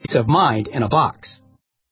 of mind in a box.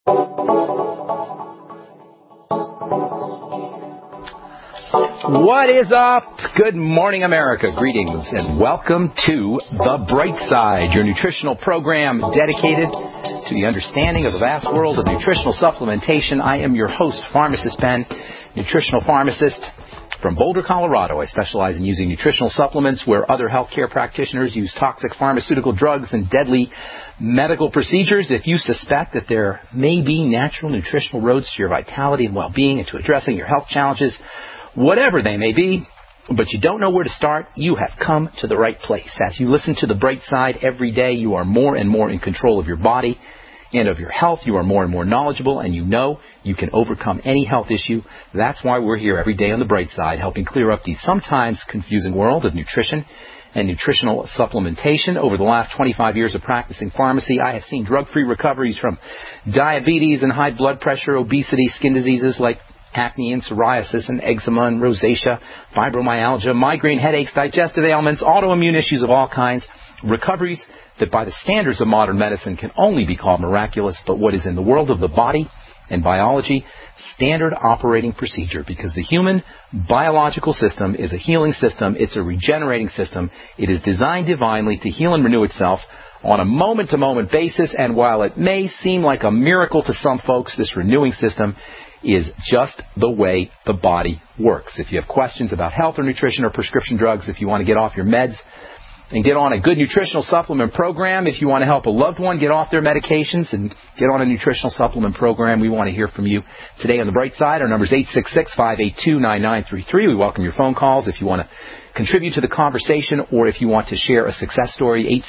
What is up? Good morning, America. Greetings and welcome to The Bright Side, your nutritional program dedicated to the understanding of the vast world of nutritional supplementation. I am your host, Pharmacist Ben, nutritional pharmacist from Boulder, Colorado. I specialize in using nutritional supplements where other healthcare practitioners use toxic pharmaceutical drugs and deadly medical procedures. If you suspect that there may be natural nutritional roads to your vitality and well-being and to addressing your health challenges, whatever they may be, but you don't know where to start, you have come to the right place. As you listen to The Bright Side every day, you are more and more in control of your body and of your health. You are more and more knowledgeable, and you know you can overcome any health issue. That's why we're here every day on The Bright Side, helping clear up the sometimes confusing world of nutrition and nutritional supplementation. Over the last 25 years of practicing pharmacy, I have seen drug-free recoveries from diabetes and high blood pressure, obesity, skin diseases like acne and psoriasis and eczema and rosacea, fibromyalgia, migraine headaches, digestive ailments, autoimmune issues of all kinds, recoveries that by the standards of modern medicine can only be called miraculous, but what is in the world of the body and biology, standard operating procedure, because the human biological system is a healing system. It's a regenerating system. It is designed divinely to heal and renew itself on a moment-to-moment basis, and while it may seem like a miracle to some folks, this renewing system is just the way the body works. If you have questions about health or nutrition or prescription drugs, if you want to get off your meds and get on a good nutritional supplement program, if you want to help a loved one get off their medications and get on a nutritional supplement program, we want to hear from you today on The Bright Side. Our number is 866-582-9933. We welcome your phone calls if you want to contribute to the conversation or if you want to share a success story.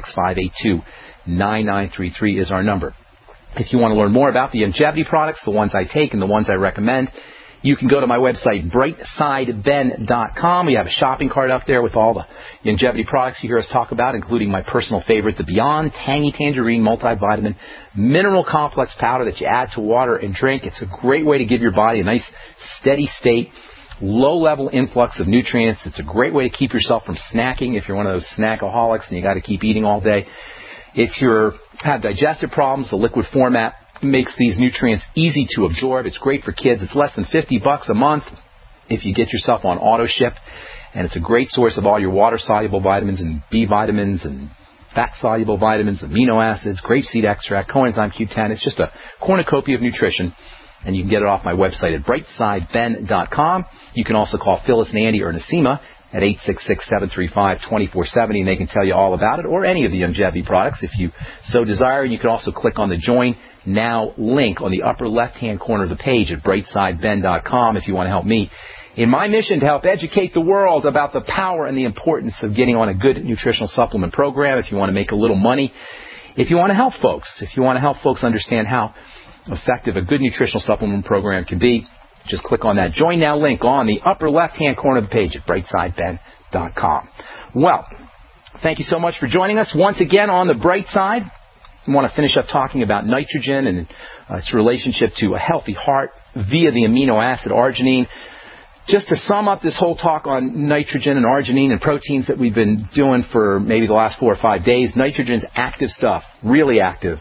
866-582-9933 is our number. If you want to learn more about the longevity products, the ones I take and the ones I recommend, you can go to my website, brightsideben.com. We have a shopping cart up there with all the longevity products you hear us talk about, including my personal favorite, the Beyond Tangy Tangerine Multivitamin Mineral Complex Powder that you add to water and drink. It's a great way to give your body a nice steady state, low-level influx of nutrients. It's a great way to keep yourself from snacking if you're one of those snackaholics and you got to keep eating all day. If you have digestive problems, the liquid format makes these nutrients easy to absorb. It's great for kids. It's less than $50 a month if you get yourself on auto ship. And it's a great source of all your water-soluble vitamins and B vitamins and fat-soluble vitamins, amino acids, grapeseed extract, coenzyme Q10. It's just a cornucopia of nutrition. And you can get it off my website at brightsideben.com. You can also call Phyllis and Andy or Nasima at 866-735-2470, and they can tell you all about it, or any of the longevity products if you so desire. You can also click on the Join Now link on the upper left-hand corner of the page at brightsideben.com if you want to help me in my mission to help educate the world about the power and the importance of getting on a good nutritional supplement program, if you want to make a little money, if you want to help folks, understand how effective a good nutritional supplement program can be. Just click on that Join Now link on the upper left-hand corner of the page at brightsideben.com. Well, thank you so much for joining us once again on The Bright Side. I want to finish up talking about nitrogen and its relationship to a healthy heart via the amino acid arginine. Just to sum up this whole talk on nitrogen and arginine and proteins that we've been doing for maybe the last 4 or 5 days, nitrogen's active stuff, really active,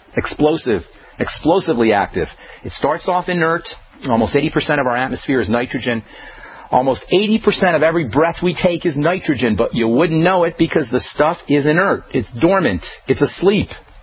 explosively active. It starts off inert. Almost 80% of our atmosphere is nitrogen. Almost 80% of every breath we take is nitrogen, but you wouldn't know it because the stuff is inert. It's dormant. It's asleep.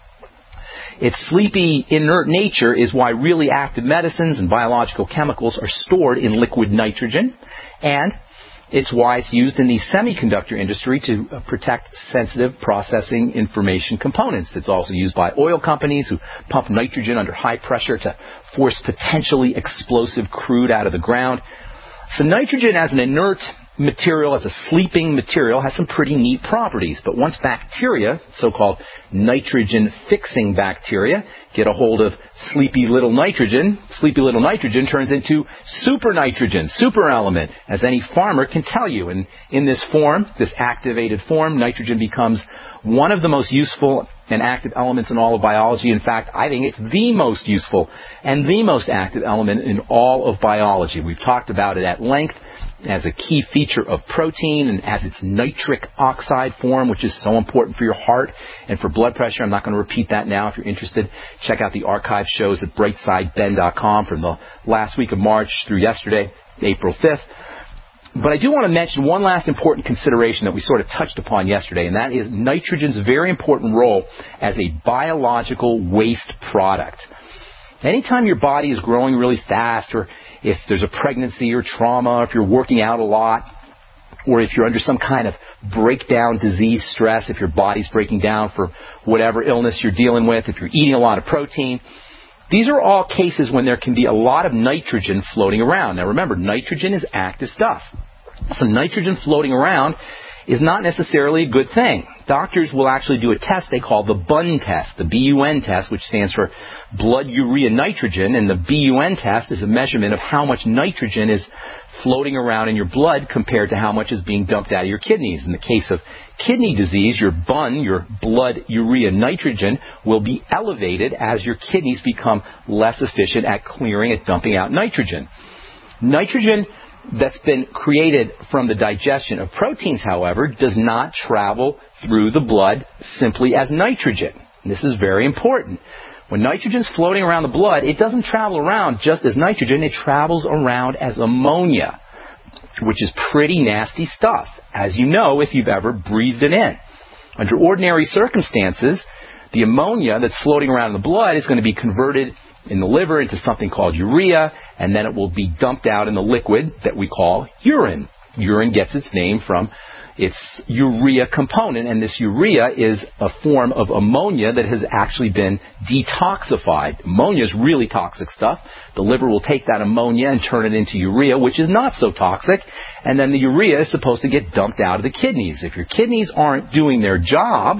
Its sleepy, inert nature is why really active medicines and biological chemicals are stored in liquid nitrogen, and it's why it's used in the semiconductor industry to protect sensitive processing information components. It's also used by oil companies who pump nitrogen under high pressure to force potentially explosive crude out of the ground. So nitrogen as an inert material, as a sleeping material, has some pretty neat properties. But once bacteria, so-called nitrogen-fixing bacteria, get a hold of sleepy little nitrogen turns into super nitrogen, super element, as any farmer can tell you. And in this form, this activated form, nitrogen becomes one of the most useful and active elements in all of biology. In fact, I think it's the most useful and the most active element in all of biology. We've talked about it at length as a key feature of protein and as its nitric oxide form, which is so important for your heart and for blood pressure. I'm not going to repeat that now. If you're interested, check out the archive shows at brightsideben.com from the last week of March through yesterday, April 5th. But I do want to mention one last important consideration that we sort of touched upon yesterday, and that is nitrogen's very important role as a biological waste product. Anytime your body is growing really fast, or if there's a pregnancy or trauma, if you're working out a lot, or if you're under some kind of breakdown disease stress, if your body's breaking down for whatever illness you're dealing with, if you're eating a lot of protein, these are all cases when there can be a lot of nitrogen floating around. Now remember, nitrogen is active stuff. So nitrogen floating around is not necessarily a good thing. Doctors will actually do a test they call the BUN test, the BUN test, which stands for blood urea nitrogen, and the BUN test is a measurement of how much nitrogen is floating around in your blood compared to how much is being dumped out of your kidneys. In the case of kidney disease, your BUN, your blood urea nitrogen, will be elevated as your kidneys become less efficient at clearing, at dumping out nitrogen. Nitrogen that's been created from the digestion of proteins, however, does not travel through the blood simply as nitrogen. This is very important. When nitrogen's floating around the blood, it doesn't travel around just as nitrogen. It travels around as ammonia, which is pretty nasty stuff, as you know if you've ever breathed it in. Under ordinary circumstances, the ammonia that's floating around in the blood is going to be converted in the liver into something called urea, and then it will be dumped out in the liquid that we call urine. Urine gets its name from its urea component, and this urea is a form of ammonia that has actually been detoxified. Ammonia is really toxic stuff. The liver will take that ammonia and turn it into urea, which is not so toxic, and then the urea is supposed to get dumped out of the kidneys. If your kidneys aren't doing their job,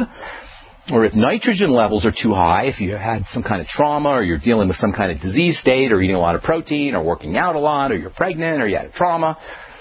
or if nitrogen levels are too high, if you had some kind of trauma, or you're dealing with some kind of disease state, or eating a lot of protein, or working out a lot, or you're pregnant, or you had a trauma,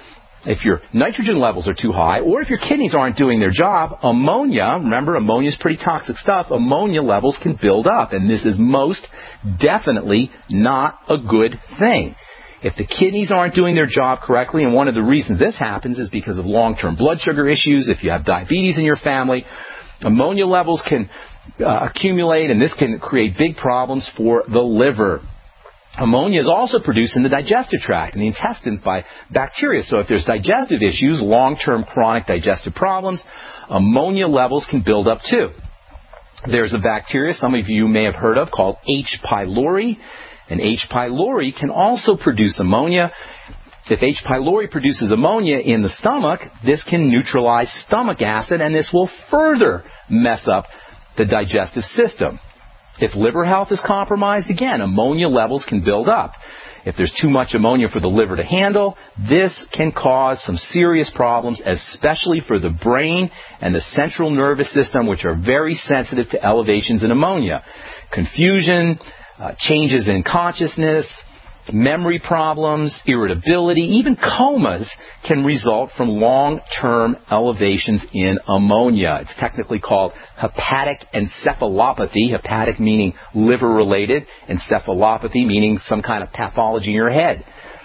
if your nitrogen levels are too high, or if your kidneys aren't doing their job, ammonia, remember ammonia is pretty toxic stuff, ammonia levels can build up, and this is most definitely not a good thing. If the kidneys aren't doing their job correctly, and one of the reasons this happens is because of long-term blood sugar issues, if you have diabetes in your family, ammonia levels can accumulate, and this can create big problems for the liver. Ammonia is also produced in the digestive tract, in the intestines, by bacteria. So if there's digestive issues, long-term chronic digestive problems, ammonia levels can build up too. There's a bacteria some of you may have heard of called H. pylori, and H. pylori can also produce ammonia. If H. pylori produces ammonia in the stomach, this can neutralize stomach acid, and this will further mess up the digestive system. If liver health is compromised, again, ammonia levels can build up. If there's too much ammonia for the liver to handle, this can cause some serious problems, especially for the brain and the central nervous system, which are very sensitive to elevations in ammonia. Confusion, changes in consciousness, memory problems, irritability, even comas can result from long-term elevations in ammonia. It's technically called hepatic encephalopathy, hepatic meaning liver-related, encephalopathy meaning some kind of pathology in your head.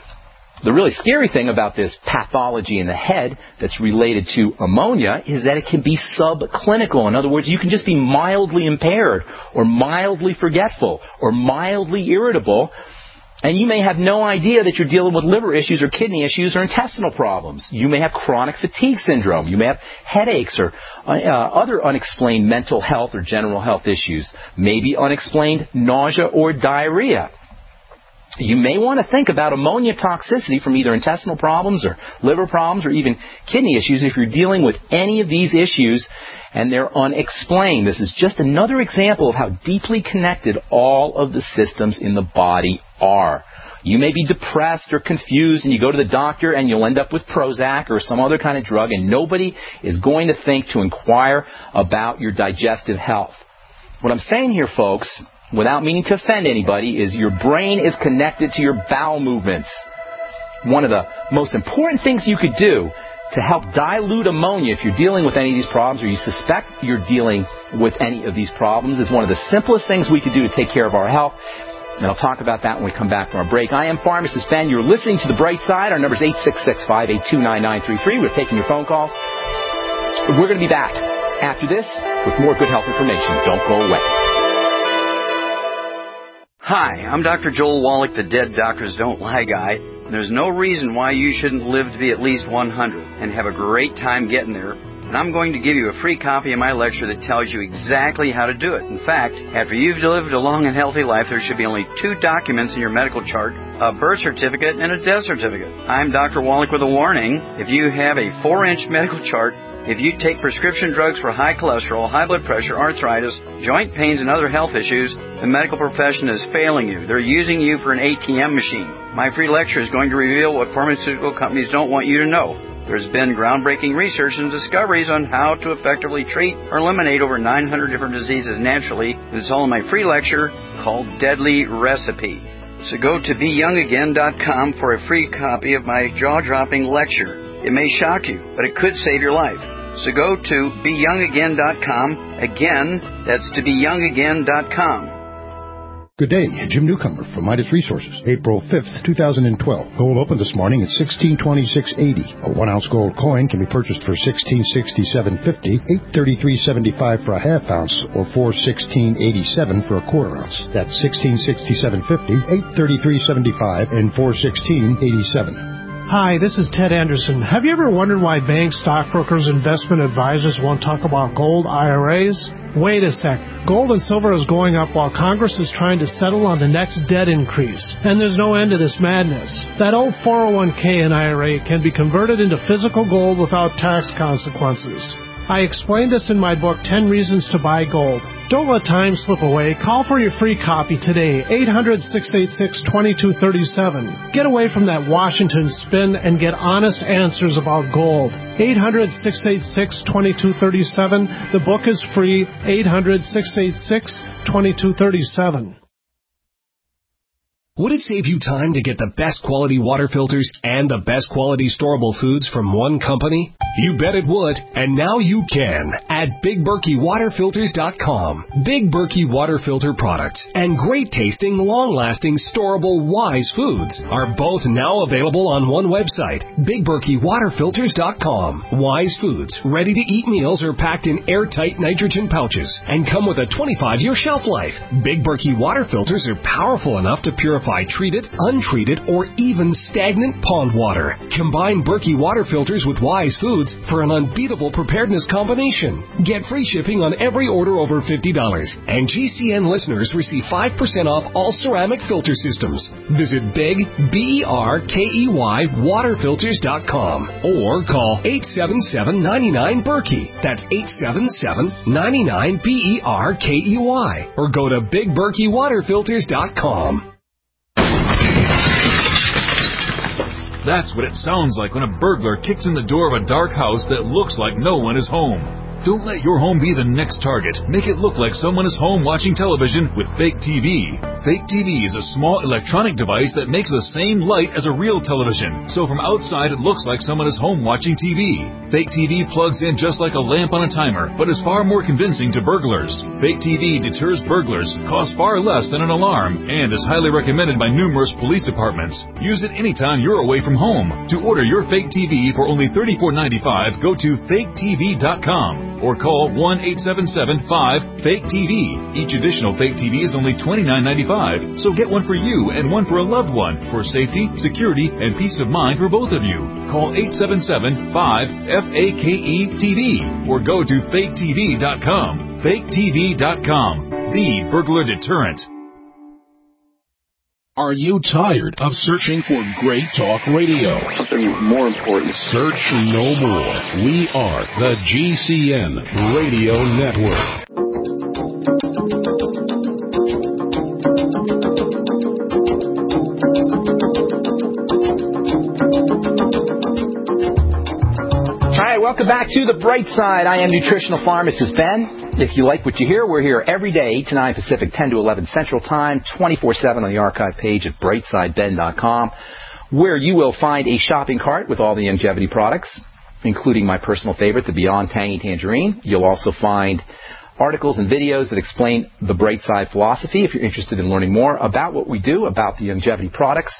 The really scary thing about this pathology in the head that's related to ammonia is that it can be subclinical. In other words, you can just be mildly impaired or mildly forgetful or mildly irritable, and you may have no idea that you're dealing with liver issues or kidney issues or intestinal problems. You may have chronic fatigue syndrome. You may have headaches or other unexplained mental health or general health issues. Maybe unexplained nausea or diarrhea. You may want to think about ammonia toxicity from either intestinal problems or liver problems or even kidney issues if you're dealing with any of these issues and they're unexplained. This is just another example of how deeply connected all of the systems in the body are. You may be depressed or confused and you go to the doctor and you'll end up with Prozac or some other kind of drug, and nobody is going to think to inquire about your digestive health. What I'm saying here, folks, without meaning to offend anybody, is your brain is connected to your bowel movements. One of the most important things you could do to help dilute ammonia if you're dealing with any of these problems or you suspect you're dealing with any of these problems is one of the simplest things we could do to take care of our health And I'll talk about that when we come back from our break. I am Pharmacist Ben. You're listening to The Bright Side. Our number is 866-582-9933. We're taking your phone calls. We're going to be back after this with more good health information. Don't go away. Hi, I'm Dr. Joel Wallach, the Dead Doctors Don't Lie guy. And there's no reason why you shouldn't live to be at least 100 and have a great time getting there. And I'm going to give you a free copy of my lecture that tells you exactly how to do it. In fact, after you've lived a long and healthy life, there should be only 2 documents in your medical chart, a birth certificate and a death certificate. I'm Dr. Wallach with a warning. If you have a 4-inch medical chart, if you take prescription drugs for high cholesterol, high blood pressure, arthritis, joint pains, and other health issues, the medical profession is failing you. They're using you for an ATM machine. My free lecture is going to reveal what pharmaceutical companies don't want you to know. There's been groundbreaking research and discoveries on how to effectively treat or eliminate over 900 different diseases naturally. It's all in my free lecture called Deadly Recipe. So go to BeYoungAgain.com for a free copy of my jaw-dropping lecture. It may shock you, but it could save your life. So go to BeYoungAgain.com. Again, that's to BeYoungAgain.com. Good day, Jim Newcomer from Midas Resources. April 5th, 2012. Gold opened this morning at $1626.80. A 1-ounce gold coin can be purchased for $1667.50, $833.75 for a half ounce, or $416.87 for a quarter ounce. That's $1667.50, $833.75, and $416.87. Hi, this is Ted Anderson. Have you ever wondered why banks, stockbrokers, investment advisors won't talk about gold IRAs? Wait a sec. Gold and silver is going up while Congress is trying to settle on the next debt increase. And there's no end to this madness. That old 401k and IRA can be converted into physical gold without tax consequences. I explained this in my book, 10 Reasons to Buy Gold. Don't let time slip away. Call for your free copy today, 800-686-2237. Get away from that Washington spin and get honest answers about gold. 800-686-2237. The book is free, 800-686-2237. Would it save you time to get the best quality water filters and the best quality storable foods from one company? You bet it would, and now you can at BigBerkeyWaterFilters.com. Big Berkey Water Filter products and great tasting, long-lasting, storable Wise foods are both now available on one website, BigBerkeyWaterFilters.com. Wise foods, ready-to-eat meals are packed in airtight nitrogen pouches and come with a 25-year shelf life. Big Berkey Water Filters are powerful enough to purify treated, untreated, or even stagnant pond water. Combine Berkey Water Filters with Wise foods for an unbeatable preparedness combination. Get free shipping on every order over $50. And GCN listeners receive 5% off all ceramic filter systems. Visit Big, BERKEY, waterfilters.com or call 877-99-BERKEY. That's 877-99-BERKEY. Or go to BigBerkeyWaterFilters.com. That's what it sounds like when a burglar kicks in the door of a dark house that looks like no one is home. Don't let your home be the next target. Make it look like someone is home watching television with Fake TV. Fake TV is a small electronic device that makes the same light as a real television. So from outside, it looks like someone is home watching TV. Fake TV plugs in just like a lamp on a timer, but is far more convincing to burglars. Fake TV deters burglars, costs far less than an alarm, and is highly recommended by numerous police departments. Use it anytime you're away from home. To order your Fake TV for only $34.95, go to faketv.com. or call 1-877-5-FAKE-TV. Each additional Fake TV is only $29.95, so get one for you and one for a loved one for safety, security, and peace of mind for both of you. Call 877-5-FAKE-TV or go to faketv.com. faketv.com, the burglar deterrent. Are you tired of searching for great talk radio? Something more important. Search no more. We are the GCN Radio Network. Hi, welcome back to The Bright Side. I am nutritional pharmacist Ben. If you like what you hear, we're here every day, 8 to 9 Pacific, 10 to 11 Central Time, 24/7 on the archive page at brightsideben.com, where you will find a shopping cart with all the Youngevity products, including my personal favorite, the Beyond Tangy Tangerine. You'll also find articles and videos that explain the Brightside philosophy. If you're interested in learning more about what we do, about the Youngevity products,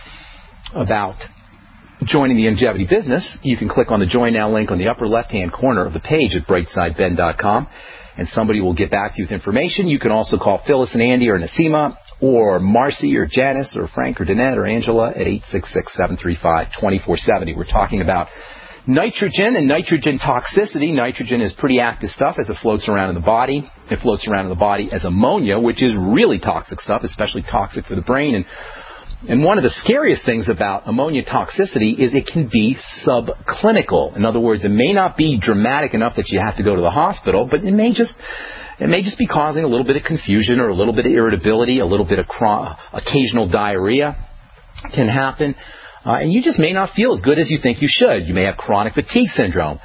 about joining the Youngevity business, you can click on the Join Now link on the upper left-hand corner of the page at brightsideben.com, and somebody will get back to you with information. You can also call Phyllis and Andy or Nasima or Marcy or Janice or Frank or Danette or Angela at 866-735-2470. We're talking about nitrogen and nitrogen toxicity. Nitrogen is pretty active stuff as it floats around in the body. It floats around in the body as ammonia, which is really toxic stuff, especially toxic for the brain. And one of the scariest things about ammonia toxicity is it can be subclinical. In other words, it may not be dramatic enough that you have to go to the hospital, but it may just be causing a little bit of confusion or a little bit of irritability, a little bit of occasional diarrhea can happen. And you just may not feel as good as you think you should. You may have chronic fatigue syndrome.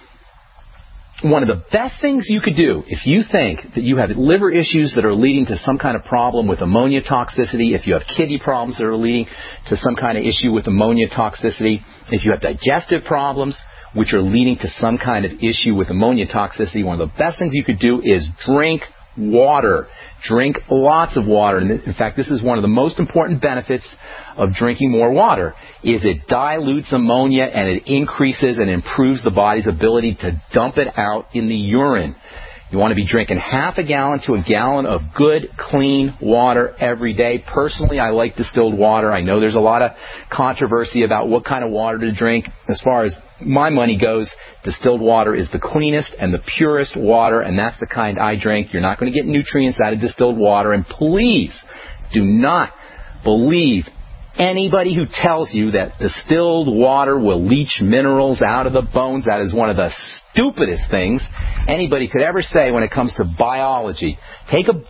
One of the best things you could do if you think that you have liver issues that are leading to some kind of problem with ammonia toxicity, if you have kidney problems that are leading to some kind of issue with ammonia toxicity, if you have digestive problems which are leading to some kind of issue with ammonia toxicity, one of the best things you could do is drink water. Drink lots of water. And in fact, this is one of the most important benefits of drinking more water, is it dilutes ammonia and it increases and improves the body's ability to dump it out in the urine. You want to be drinking half a gallon to a gallon of good, clean water every day. Personally, I like distilled water. I know there's a lot of controversy about what kind of water to drink. As far as my money goes, distilled water is the cleanest and the purest water, and that's the kind I drink. You're not going to get nutrients out of distilled water, and please do not believe anybody who tells you that distilled water will leach minerals out of the bones. That is one of the stupidest things anybody could ever say when it comes to biology. Take a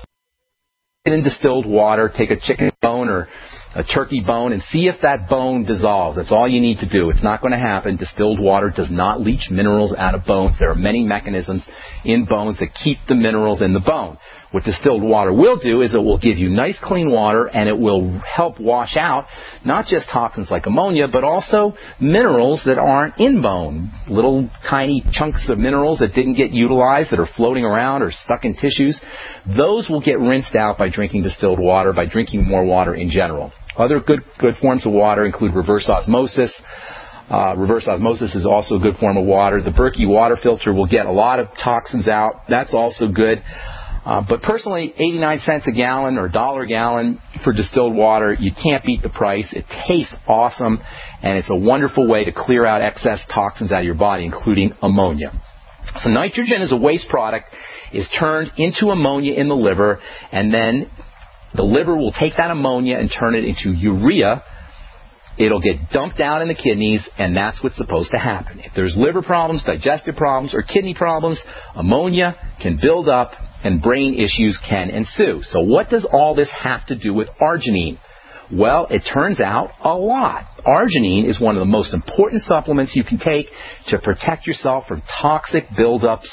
in distilled water, take a chicken bone or a turkey bone and see if that bone dissolves. That's all you need to do. It's not going to happen. Distilled water does not leach minerals out of bones. There are many mechanisms in bones that keep the minerals in the bone. What distilled water will do is it will give you nice clean water, and it will help wash out not just toxins like ammonia, but also minerals that aren't in bone. Little tiny chunks of minerals that didn't get utilized, that are floating around or stuck in tissues. Those will get rinsed out by drinking distilled water, by drinking more water in general. Other good forms of water include reverse osmosis. Reverse osmosis is also a good form of water. The Berkey water filter will get a lot of toxins out. That's also good. But personally, 89 cents a gallon or $1 a gallon for distilled water, you can't beat the price. It tastes awesome, and it's a wonderful way to clear out excess toxins out of your body, including ammonia. So nitrogen as a waste product is turned into ammonia in the liver, and then the liver will take that ammonia and turn it into urea. It'll get dumped out in the kidneys, and that's what's supposed to happen. If there's liver problems, digestive problems, or kidney problems, ammonia can build up and brain issues can ensue. So what does all this have to do with arginine? Well, it turns out a lot. Arginine is one of the most important supplements you can take to protect yourself from toxic buildup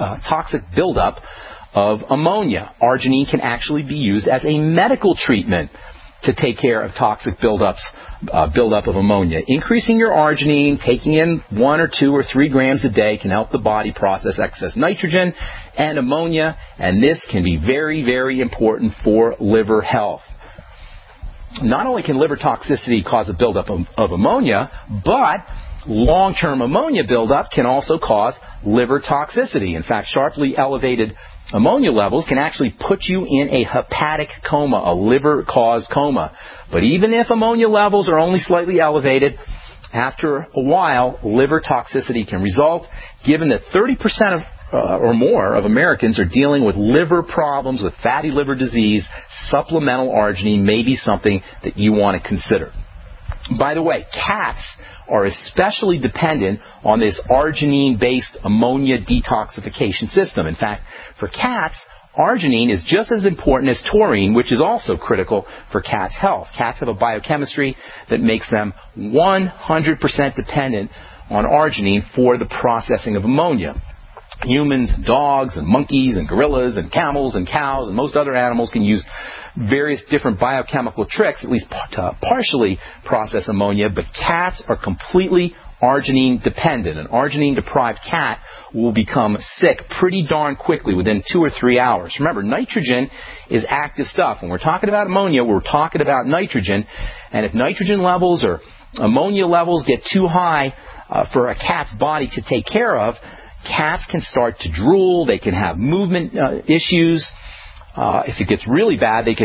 of ammonia. Arginine can actually be used as a medical treatment to take care of toxic buildup of ammonia. Increasing your arginine, taking in 1 or 2 or 3 grams a day can help the body process excess nitrogen and ammonia, and this can be very, very important for liver health. Not only can liver toxicity cause a buildup of ammonia, but long-term ammonia buildup can also cause liver toxicity. In fact, sharply elevated ammonia levels can actually put you in a hepatic coma, a liver-caused coma. But even if ammonia levels are only slightly elevated, after a while, liver toxicity can result. Given that 30% or more of Americans are dealing with liver problems, with fatty liver disease, supplemental arginine may be something that you want to consider. By the way, cats are especially dependent on this arginine-based ammonia detoxification system. In fact, for cats, arginine is just as important as taurine, which is also critical for cats' health. Cats have a biochemistry that makes them 100% dependent on arginine for the processing of ammonia. Humans, dogs, and monkeys, and gorillas, and camels, and cows, and most other animals can use various different biochemical tricks, at least to partially process ammonia, but cats are completely arginine dependent. An arginine deprived cat will become sick pretty darn quickly within 2 or 3 hours. Remember, nitrogen is active stuff. When we're talking about ammonia, we're talking about nitrogen. And if nitrogen levels or ammonia levels get too high for a cat's body to take care of, cats can start to drool. They can have movement issues. If it gets really bad, they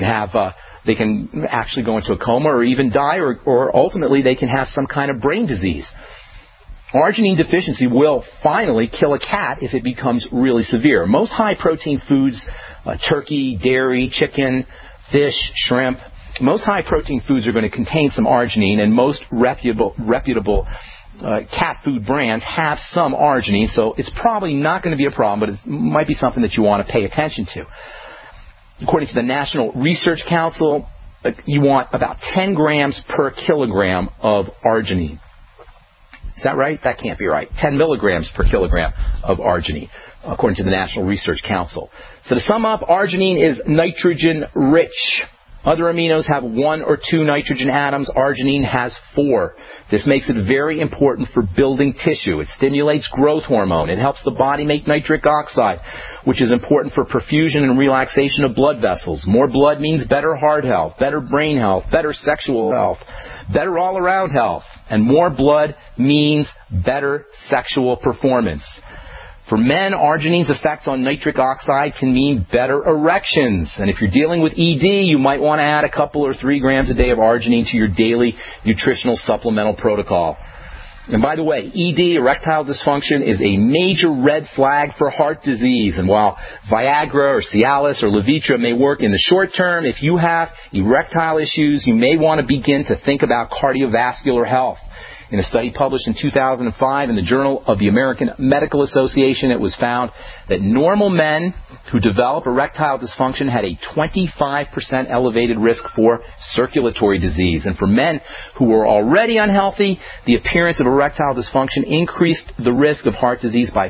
can actually go into a coma or even die, or ultimately they can have some kind of brain disease. Arginine deficiency will finally kill a cat if it becomes really severe. Most high-protein foods, turkey, dairy, chicken, fish, shrimp, most high-protein foods are going to contain some arginine, and most reputable cat food brands have some arginine, so it's probably not going to be a problem, but it might be something that you want to pay attention to. According to the National Research Council, you want about 10 grams per kilogram of arginine. Is that right? That can't be right. 10 milligrams per kilogram of arginine, according to the National Research Council. So to sum up, arginine is nitrogen-rich. Other aminos have 1 or 2 nitrogen atoms. Arginine has 4. This makes it very important for building tissue. It stimulates growth hormone. It helps the body make nitric oxide, which is important for perfusion and relaxation of blood vessels. More blood means better heart health, better brain health, better sexual health, better all-around health. And more blood means better sexual performance. For men, arginine's effects on nitric oxide can mean better erections. And if you're dealing with ED, you might want to add a couple or 3 grams a day of arginine to your daily nutritional supplemental protocol. And by the way, ED, erectile dysfunction, is a major red flag for heart disease. And while Viagra or Cialis or Levitra may work in the short term, if you have erectile issues, you may want to begin to think about cardiovascular health. In a study published in 2005 in the Journal of the American Medical Association, it was found that normal men who develop erectile dysfunction had a 25% elevated risk for circulatory disease. And for men who were already unhealthy, the appearance of erectile dysfunction increased the risk of heart disease by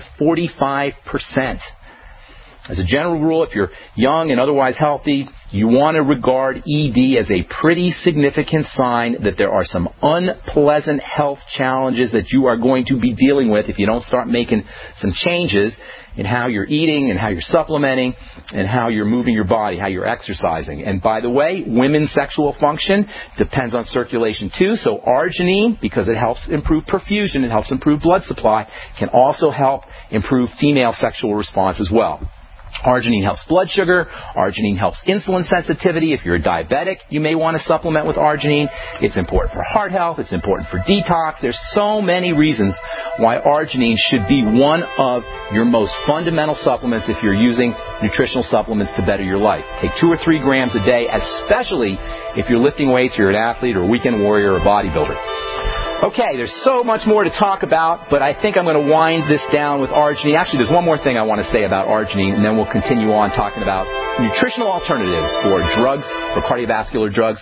45%. As a general rule, if you're young and otherwise healthy, you want to regard ED as a pretty significant sign that there are some unpleasant health challenges that you are going to be dealing with if you don't start making some changes in how you're eating and how you're supplementing and how you're moving your body, how you're exercising. And by the way, women's sexual function depends on circulation too, so arginine, because it helps improve perfusion, it helps improve blood supply, can also help improve female sexual response as well. Arginine helps blood sugar. Arginine helps insulin sensitivity. If you're a diabetic, you may want to supplement with arginine. It's important for heart health. It's important for detox. There's so many reasons why arginine should be one of your most fundamental supplements if you're using nutritional supplements to better your life. Take 2 or 3 grams a day, especially if you're lifting weights, you're an athlete or a weekend warrior or a bodybuilder. Okay, there's so much more to talk about, but I think I'm going to wind this down with arginine. Actually, there's one more thing I want to say about arginine, and then we'll continue on talking about nutritional alternatives for drugs, for cardiovascular drugs.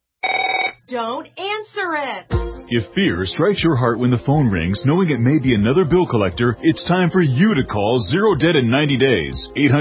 Don't answer it. If fear strikes your heart when the phone rings, knowing it may be another bill collector, it's time for you to call Zero Debt in 90 days.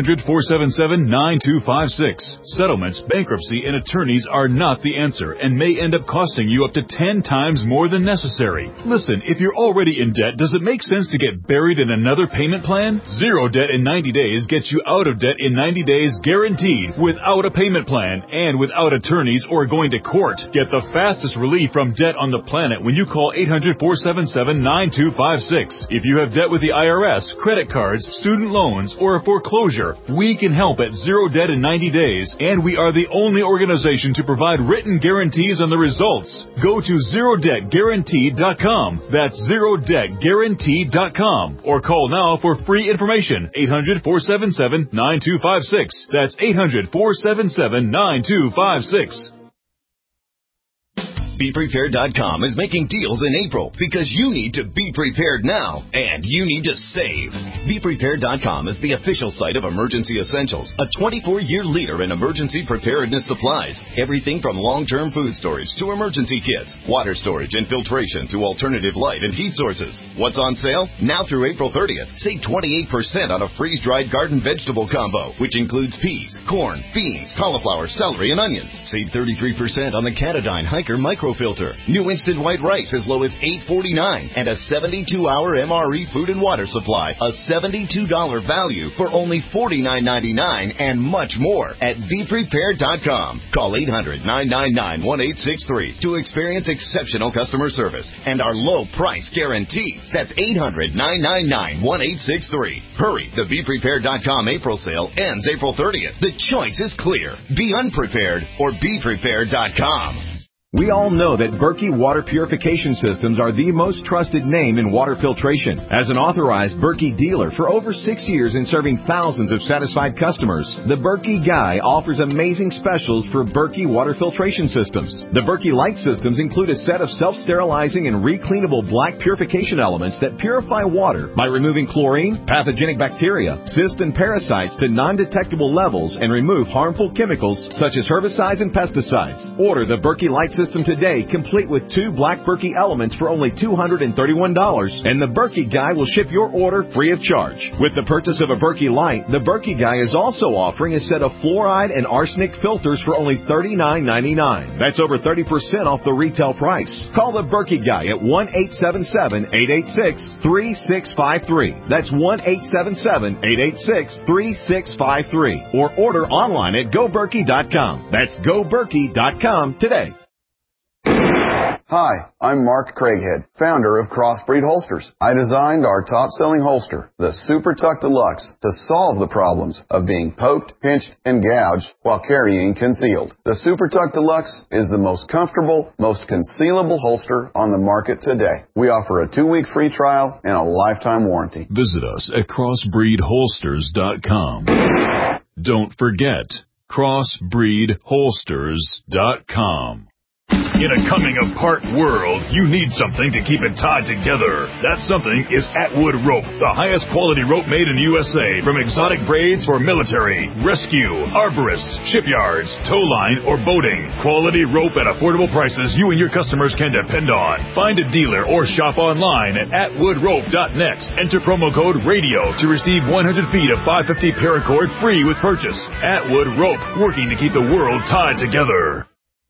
800-477-9256. Settlements, bankruptcy, and attorneys are not the answer and may end up costing you up to 10 times more than necessary. Listen, if you're already in debt, does it make sense to get buried in another payment plan? Zero Debt in 90 days gets you out of debt in 90 days guaranteed, without a payment plan and without attorneys or going to court. Get the fastest relief from debt on the planet when you call 800-477-9256. If you have debt with the IRS, credit cards, student loans, or a foreclosure, we can help at Zero Debt in 90 days, and we are the only organization to provide written guarantees on the results. Go to ZeroDebtGuaranteed.com. That's ZeroDebtGuaranteed.com. Or call now for free information. 800-477-9256. That's 800-477-9256. BePrepared.com is making deals in April because you need to be prepared now and you need to save. BePrepared.com is the official site of Emergency Essentials, a 24-year leader in emergency preparedness supplies. Everything from long-term food storage to emergency kits, water storage and filtration to alternative light and heat sources. What's on sale? Now through April 30th, save 28% on a freeze-dried garden vegetable combo, which includes peas, corn, beans, cauliflower, celery, and onions. Save 33% on the Catadyne Hiker micro Microfilter. New instant white rice as low as $8.49. And a 72-hour MRE food and water supply. A $72 value for only $49.99 and much more at BePrepared.com. Call 800-999-1863 to experience exceptional customer service and our low price guarantee. That's 800-999-1863. Hurry, the BePrepared.com April sale ends April 30th. The choice is clear. Be unprepared or BePrepared.com. We all know that Berkey Water Purification Systems are the most trusted name in water filtration. As an authorized Berkey dealer for over 6 years and serving thousands of satisfied customers, the Berkey Guy offers amazing specials for Berkey Water Filtration Systems. The Berkey Light Systems include a set of self-sterilizing and recleanable black purification elements that purify water by removing chlorine, pathogenic bacteria, cysts, and parasites to non-detectable levels and remove harmful chemicals such as herbicides and pesticides. Order the Berkey Light System today, complete with 2 black Berkey elements for only $231, and the Berkey Guy will ship your order free of charge. With the purchase of a Berkey Light, the Berkey Guy is also offering a set of fluoride and arsenic filters for only $39.99. That's over 30% off the retail price. Call the Berkey Guy at 1-877-886-3653. That's 1-877-886-3653. Or order online at GoBerkey.com. That's GoBerkey.com today. Hi, I'm Mark Craighead, founder of Crossbreed Holsters. I designed our top-selling holster, the Super Tuck Deluxe, to solve the problems of being poked, pinched, and gouged while carrying concealed. The Super Tuck Deluxe is the most comfortable, most concealable holster on the market today. We offer a 2-week free trial and a lifetime warranty. Visit us at crossbreedholsters.com. Don't forget, crossbreedholsters.com. In a coming-apart world, you need something to keep it tied together. That something is Atwood Rope, the highest quality rope made in the USA, from exotic braids for military, rescue, arborists, shipyards, tow line, or boating. Quality rope at affordable prices you and your customers can depend on. Find a dealer or shop online at atwoodrope.net. Enter promo code RADIO to receive 100 feet of 550 paracord free with purchase. Atwood Rope, working to keep the world tied together.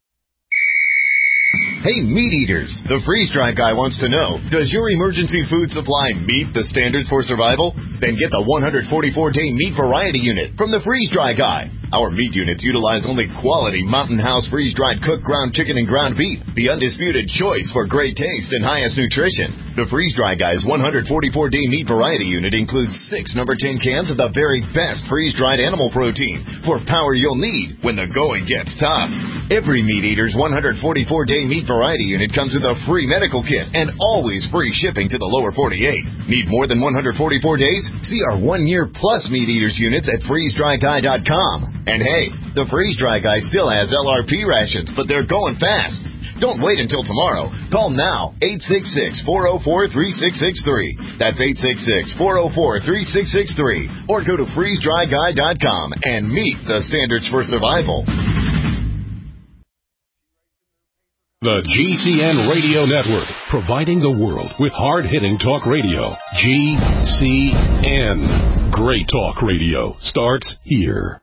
Hey, meat eaters, the freeze-dry guy wants to know, does your emergency food supply meet the standards for survival? Then get the 144-day meat variety unit from the freeze-dry guy. Our meat units utilize only quality Mountain House freeze-dried cooked ground chicken and ground beef, the undisputed choice for great taste and highest nutrition. The freeze-dry guy's 144-day meat variety unit includes 6 number 10 cans of the very best freeze-dried animal protein for power you'll need when the going gets tough. Every meat eater's 144-day meat variety unit comes with a free medical kit and always free shipping to the lower 48. Need more than 144 days? See our 1-year plus meat eaters units at freezedryguy.com. And hey, the Freeze Dry Guy still has LRP rations, but they're going fast. Don't wait until tomorrow. Call now, 866-404-3663. That's 866-404-3663. Or go to freezedryguy.com and meet the standards for survival. The GCN Radio Network, providing the world with hard-hitting talk radio. GCN. Great talk radio starts here.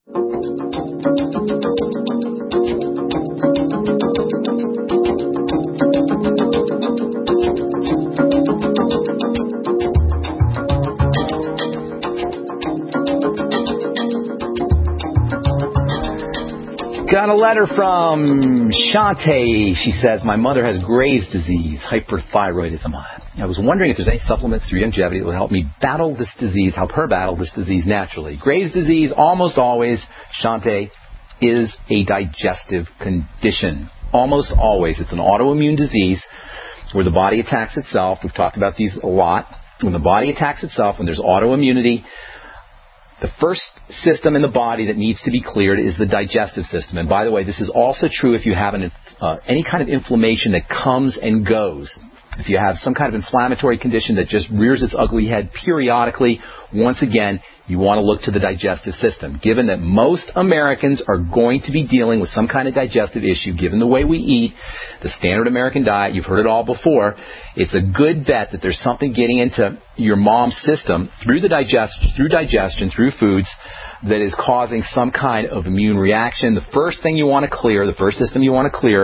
Got a letter from Shantae. She says, my mother has Graves' disease, hyperthyroidism. I was wondering if there's any supplements through Youngevity that will help me battle this disease, help her battle this disease naturally. Graves' disease, almost always, Shantae, is a digestive condition. Almost always. It's an autoimmune disease where the body attacks itself. We've talked about these a lot. When the body attacks itself, when there's autoimmunity, the first system in the body that needs to be cleared is the digestive system. And by the way, this is also true if you have any kind of inflammation that comes and goes. If you have some kind of inflammatory condition that just rears its ugly head periodically, once again, you want to look to the digestive system. Given that most Americans are going to be dealing with some kind of digestive issue, given the way we eat, the standard American diet, you've heard it all before, it's a good bet that there's something getting into your mom's system through digestion, through foods, that is causing some kind of immune reaction. The first thing you want to clear, the first system you want to clear,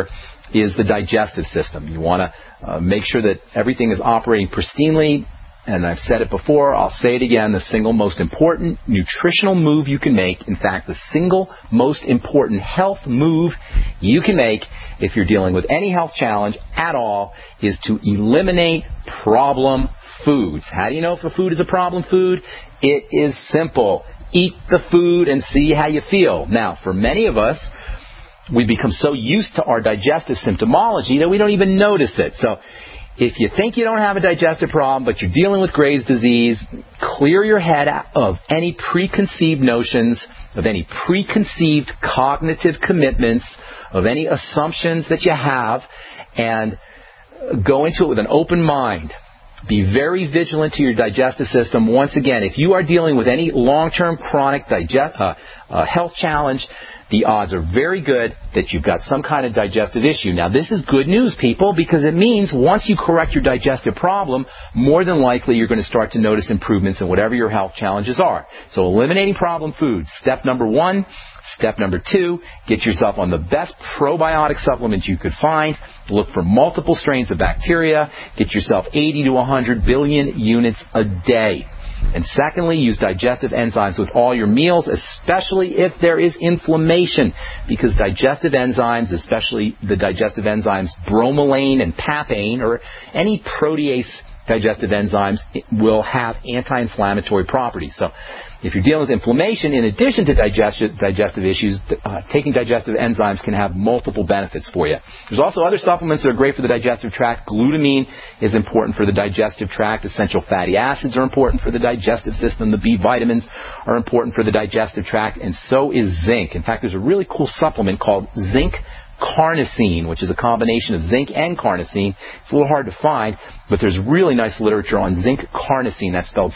is the digestive system. You want to make sure that everything is operating pristinely. And I've said it before, I'll say it again, the single most important nutritional move you can make, in fact, the single most important health move you can make if you're dealing with any health challenge at all, is to eliminate problem foods. How do you know if a food is a problem food? It is simple. Eat the food and see how you feel. Now, for many of us, we become so used to our digestive symptomology that we don't even notice it. So if you think you don't have a digestive problem, but you're dealing with Graves' disease, clear your head of any preconceived notions, of any preconceived cognitive commitments, of any assumptions that you have, and go into it with an open mind. Be very vigilant to your digestive system. Once again, if you are dealing with any long-term chronic health challenge, the odds are very good that you've got some kind of digestive issue. Now, this is good news, people, because it means once you correct your digestive problem, more than likely you're going to start to notice improvements in whatever your health challenges are. So eliminating problem foods, step number 1. Step number 2, get yourself on the best probiotic supplement you could find. Look for multiple strains of bacteria. Get yourself 80 to 100 billion units a day. And secondly, use digestive enzymes with all your meals, especially if there is inflammation, because digestive enzymes, especially the digestive enzymes bromelain and papain, or any protease digestive enzymes, will have anti-inflammatory properties. So if you're dealing with inflammation, in addition to digestive issues, taking digestive enzymes can have multiple benefits for you. There's also other supplements that are great for the digestive tract. Glutamine is important for the digestive tract. Essential fatty acids are important for the digestive system. The B vitamins are important for the digestive tract, and so is zinc. In fact, there's a really cool supplement called zinc carnosine, which is a combination of zinc and carnosine. It's a little hard to find, but there's really nice literature on zinc carnosine. That's spelled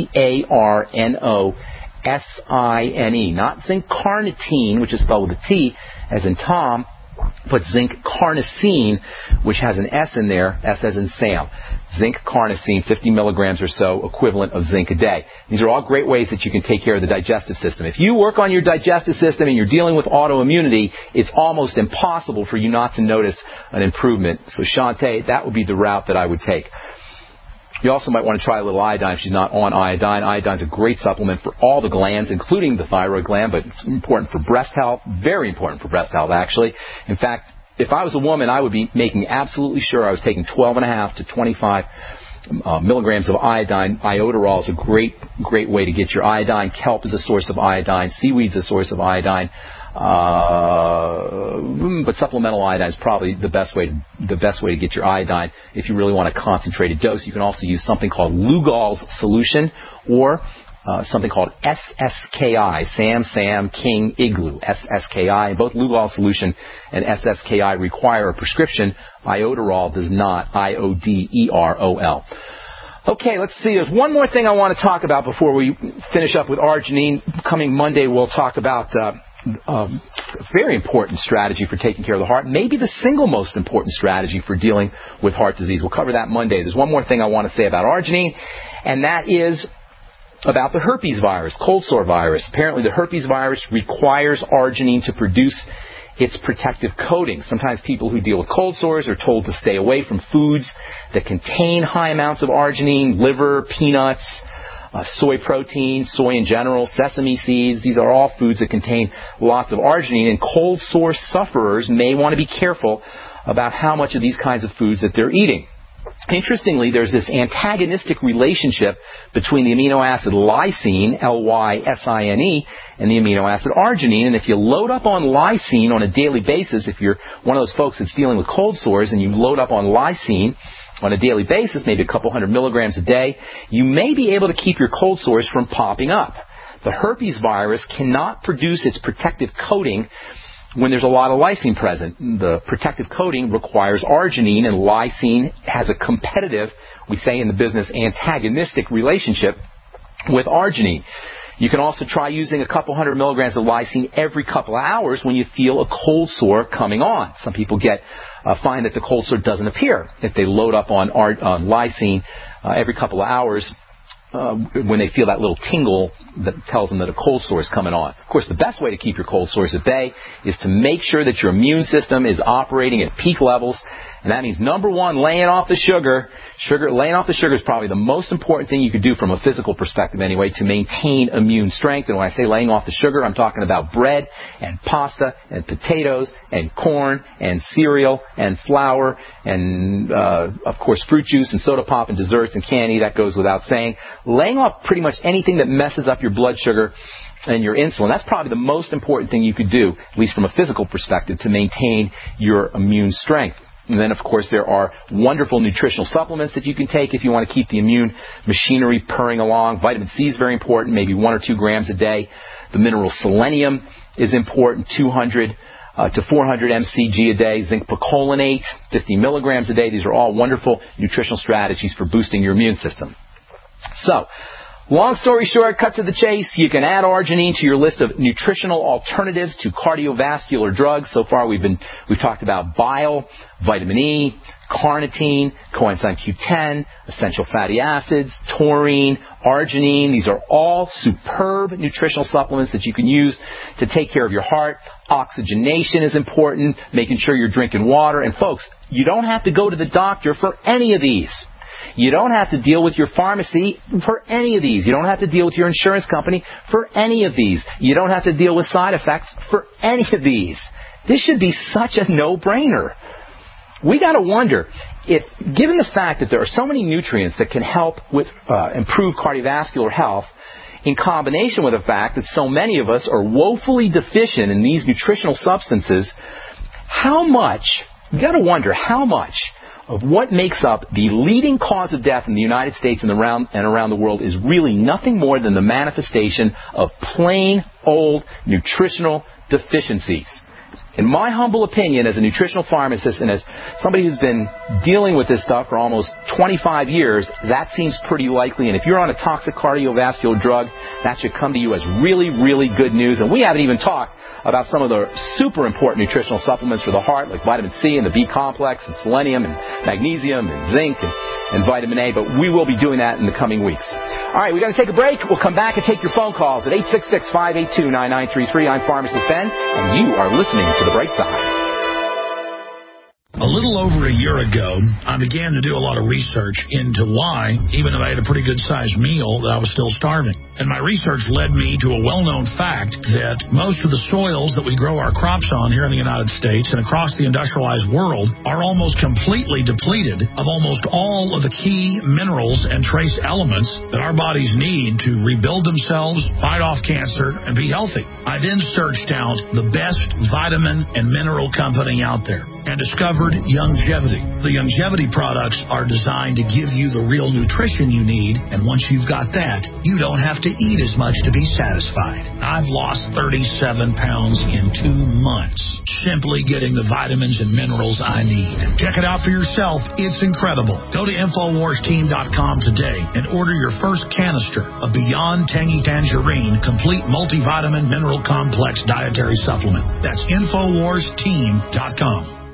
C-A-R-N-O-S-I-N-E. Not zinc carnitine, which is spelled with a T, as in Tom, but zinc carnosine, which has an S in there, S as in Sam. Zinc carnosine, 50 milligrams or so, equivalent of zinc a day. These are all great ways that you can take care of the digestive system. If you work on your digestive system and you're dealing with autoimmunity, it's almost impossible for you not to notice an improvement. So, Shantae, that would be the route that I would take. You also might want to try a little iodine if she's not on iodine. Iodine's a great supplement for all the glands, including the thyroid gland, but it's important for breast health, very important for breast health, actually. In fact, if I was a woman, I would be making absolutely sure I was taking 12.5 to 25 milligrams of iodine. Iodoral is a great way to get your iodine. Kelp is a source of iodine. Seaweed's a source of iodine. But supplemental iodine is probably the best way to get your iodine if you really want a concentrated dose. You can also use something called Lugol's solution, or something called SSKI, Sam, King, Igloo, SSKI. And both Lugol solution and SSKI require a prescription. Iodoral does not, IODEROL. Okay, let's see. There's one more thing I want to talk about before we finish up with arginine. Coming Monday, we'll talk about a very important strategy for taking care of the heart, maybe the single most important strategy for dealing with heart disease. We'll cover that Monday. There's one more thing I want to say about arginine, and that is about the herpes virus, cold sore virus. Apparently, the herpes virus requires arginine to produce its protective coating. Sometimes people who deal with cold sores are told to stay away from foods that contain high amounts of arginine, liver, peanuts, soy protein, soy in general, sesame seeds. These are all foods that contain lots of arginine, and cold sore sufferers may want to be careful about how much of these kinds of foods that they're eating. Interestingly, there's this antagonistic relationship between the amino acid lysine, L-Y-S-I-N-E, and the amino acid arginine. And if you load up on lysine on a daily basis, if you're one of those folks that's dealing with cold sores and you load up on lysine on a daily basis, maybe a couple hundred milligrams a day, you may be able to keep your cold sores from popping up. The herpes virus cannot produce its protective coating when there's a lot of lysine present. The protective coating requires arginine, and lysine has a competitive, we say in the business, antagonistic relationship with arginine. You can also try using a couple hundred milligrams of lysine every couple of hours when you feel a cold sore coming on. Some people find that the cold sore doesn't appear if they load up on lysine every couple of hours when they feel that little tingle that tells them that a cold sore is coming on. Of course, the best way to keep your cold sores at bay is to make sure that your immune system is operating at peak levels. And that means, number one, laying off the sugar. Laying off the sugar is probably the most important thing you could do from a physical perspective anyway to maintain immune strength. And when I say laying off the sugar, I'm talking about bread and pasta and potatoes and corn and cereal and flour and, of course, fruit juice and soda pop and desserts and candy. That goes without saying. Laying off pretty much anything that messes up your blood sugar and your insulin. That's probably the most important thing you could do, at least from a physical perspective, to maintain your immune strength. And then, of course, there are wonderful nutritional supplements that you can take if you want to keep the immune machinery purring along. Vitamin C is very important, maybe 1 or 2 grams a day. The mineral selenium is important, 200 to 400 mcg a day. Zinc picolinate, 50 milligrams a day. These are all wonderful nutritional strategies for boosting your immune system. So, long story short, cut to the chase, you can add arginine to your list of nutritional alternatives to cardiovascular drugs. So far we've talked about bile, vitamin E, carnitine, coenzyme Q10, essential fatty acids, taurine, arginine. These are all superb nutritional supplements that you can use to take care of your heart. Oxygenation is important, making sure you're drinking water. And folks, you don't have to go to the doctor for any of these. You don't have to deal with your pharmacy for any of these. You don't have to deal with your insurance company for any of these. You don't have to deal with side effects for any of these. This should be such a no-brainer. We got to wonder if, given the fact that there are so many nutrients that can help with improve cardiovascular health, in combination with the fact that so many of us are woefully deficient in these nutritional substances, you got to wonder how much of what makes up the leading cause of death in the United States and around the world is really nothing more than the manifestation of plain old nutritional deficiencies. In my humble opinion, as a nutritional pharmacist and as somebody who's been dealing with this stuff for almost 25 years, that seems pretty likely. And if you're on a toxic cardiovascular drug, that should come to you as really, really good news. And we haven't even talked about some of the super important nutritional supplements for the heart, like vitamin C and the B complex and selenium and magnesium and zinc and vitamin A. But we will be doing that in the coming weeks. All right, we're going to take a break. We'll come back and take your phone calls at 866-582-9933. I'm Pharmacist Ben, and you are listening to The Bright Side. A little over a year ago, I began to do a lot of research into why, even though I had a pretty good-sized meal, that I was still starving. And my research led me to a well-known fact that most of the soils that we grow our crops on here in the United States and across the industrialized world are almost completely depleted of almost all of the key minerals and trace elements that our bodies need to rebuild themselves, fight off cancer, and be healthy. I then searched out the best vitamin and mineral company out there and discovered Youngevity. The Youngevity products are designed to give you the real nutrition you need, and once you've got that, you don't have to eat as much to be satisfied. I've lost 37 pounds in 2 months, simply getting the vitamins and minerals I need. Check it out for yourself. It's incredible. Go to InfoWarsTeam.com today and order your first canister of Beyond Tangy Tangerine Complete Multivitamin Mineral Complex Dietary Supplement. That's InfoWarsTeam.com.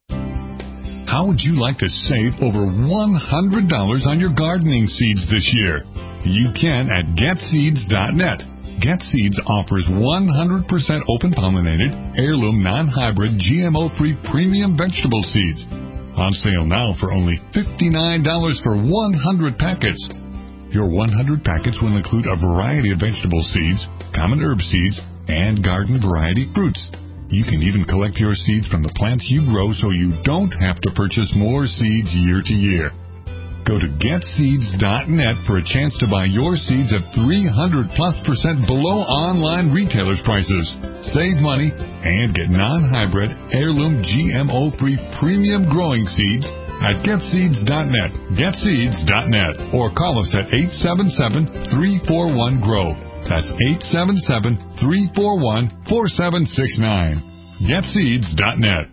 How would you like to save over $100 on your gardening seeds this year? You can at GetSeeds.net. GetSeeds offers 100% open-pollinated, heirloom, non-hybrid, GMO-free premium vegetable seeds. On sale now for only $59 for 100 packets. Your 100 packets will include a variety of vegetable seeds, common herb seeds, and garden variety fruits. You can even collect your seeds from the plants you grow so you don't have to purchase more seeds year to year. Go to GetSeeds.net for a chance to buy your seeds at 300+% below online retailers' prices. Save money and get non-hybrid, heirloom, GMO-free premium growing seeds at GetSeeds.net, GetSeeds.net, or call us at 877-341-GROW. That's 877-341-4769. GetSeeds.net.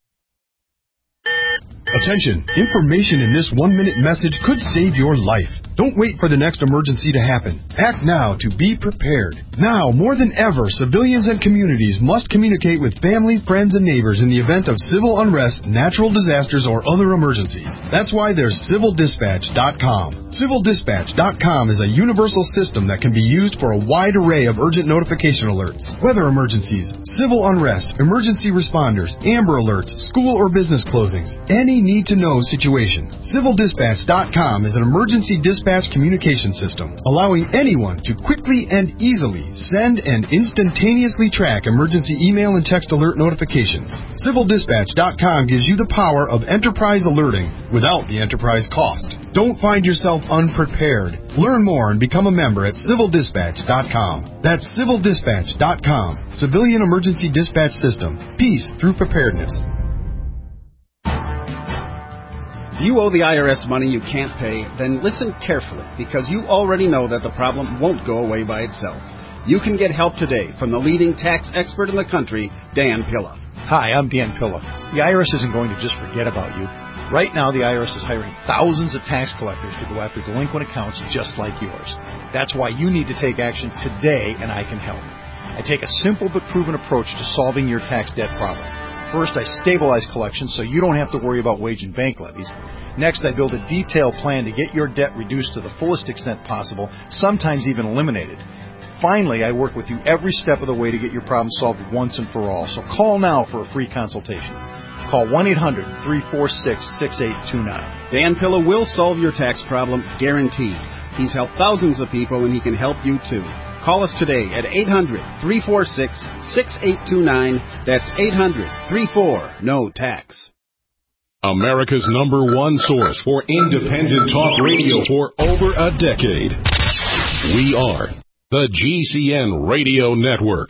Attention! Information in this 1-minute message could save your life. Don't wait for the next emergency to happen. Act now to be prepared. Now, more than ever, civilians and communities must communicate with family, friends, and neighbors in the event of civil unrest, natural disasters, or other emergencies. That's why there's CivilDispatch.com. CivilDispatch.com is a universal system that can be used for a wide array of urgent notification alerts. Weather emergencies, civil unrest, emergency responders, Amber Alerts, school or business closings, any need-to-know situation. CivilDispatch.com is an emergency dispatch communication system, allowing anyone to quickly and easily send and instantaneously track emergency email and text alert notifications. CivilDispatch.com gives you the power of enterprise alerting without the enterprise cost. Don't find yourself unprepared. Learn more and become a member at CivilDispatch.com. That's CivilDispatch.com. Civilian Emergency Dispatch System. Peace through preparedness. If you owe the IRS money you can't pay, then listen carefully, because you already know that the problem won't go away by itself. You can get help today from the leading tax expert in the country, Dan Pilla. Hi, I'm Dan Pilla. The IRS isn't going to just forget about you. Right now, the IRS is hiring thousands of tax collectors to go after delinquent accounts just like yours. That's why you need to take action today, and I can help. I take a simple but proven approach to solving your tax debt problem. First, I stabilize collections so you don't have to worry about wage and bank levies. Next, I build a detailed plan to get your debt reduced to the fullest extent possible, sometimes even eliminated. Finally, I work with you every step of the way to get your problem solved once and for all. So call now for a free consultation. Call 1-800-346-6829. Dan Pilla will solve your tax problem, guaranteed. He's helped thousands of people, and he can help you too. Call us today at 800-346-6829. That's 800-34-NO-TAX. America's #1 source for independent talk radio for over a decade. We are the GCN Radio Network.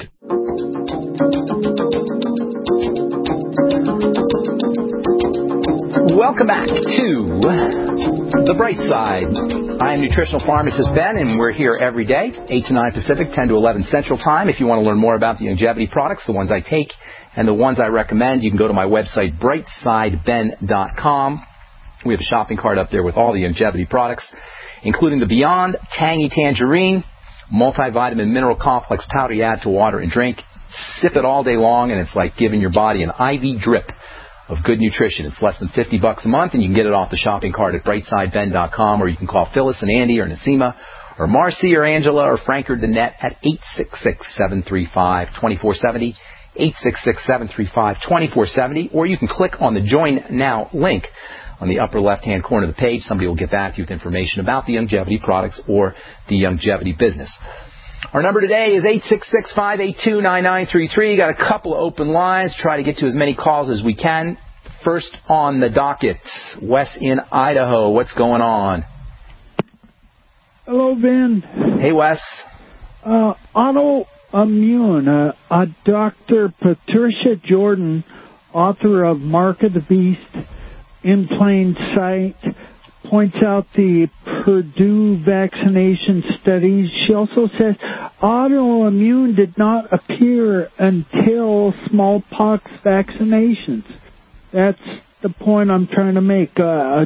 Welcome back to The Bright Side. I am nutritional pharmacist Ben, and we're here every day, 8 to 9 Pacific, 10 to 11 Central Time. If you want to learn more about the longevity products, the ones I take and the ones I recommend, you can go to my website, brightsideben.com. We have a shopping cart up there with all the longevity products, including the Beyond Tangy Tangerine multivitamin mineral complex powder you add to water and drink. Sip it all day long, and it's like giving your body an IV drip of good nutrition. It's less than $50 a month, and you can get it off the shopping cart at brightsideben.com, or you can call Phyllis and Andy or Nasima or Marcy or Angela or Frank or Danette at 866-735-2470, 866-735-2470, or you can click on the Join Now link on the upper left-hand corner of the page. Somebody will get back to you with information about the longevity products or the longevity business. Our number today is 866-582-9933. Got a couple of open lines. Try to get to as many calls as we can. First on the docket, Wes in Idaho. What's going on? Hello, Ben. Hey, Wes. Autoimmune. Dr. Patricia Jordan, author of Mark of the Beast, In Plain Sight, points out the Purdue vaccination studies. She also says autoimmune did not appear until smallpox vaccinations. That's the point I'm trying to make.